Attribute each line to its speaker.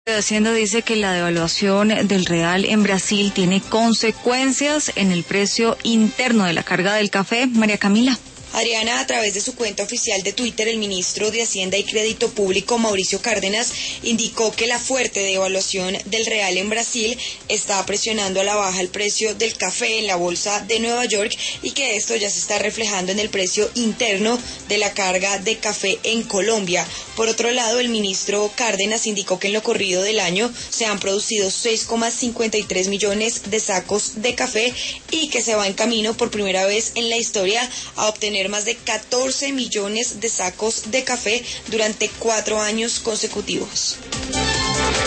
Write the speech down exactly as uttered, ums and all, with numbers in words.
Speaker 1: Hacienda dice que la devaluación del real en Brasil tiene consecuencias en el precio interno de la carga del café. María Camila.
Speaker 2: Adriana, a través de su cuenta oficial de Twitter, el ministro de Hacienda y Crédito Público, Mauricio Cárdenas, indicó que la fuerte devaluación del real en Brasil está presionando a la baja el precio del café en la bolsa de Nueva York y que esto ya se está reflejando en el precio interno de la carga de café en Colombia. Por otro lado, el ministro Cárdenas indicó que en lo corrido del año se han producido seis coma cincuenta y tres millones de sacos de café y que se va en camino por primera vez en la historia a obtener más de catorce millones de sacos de café durante cuatro años consecutivos.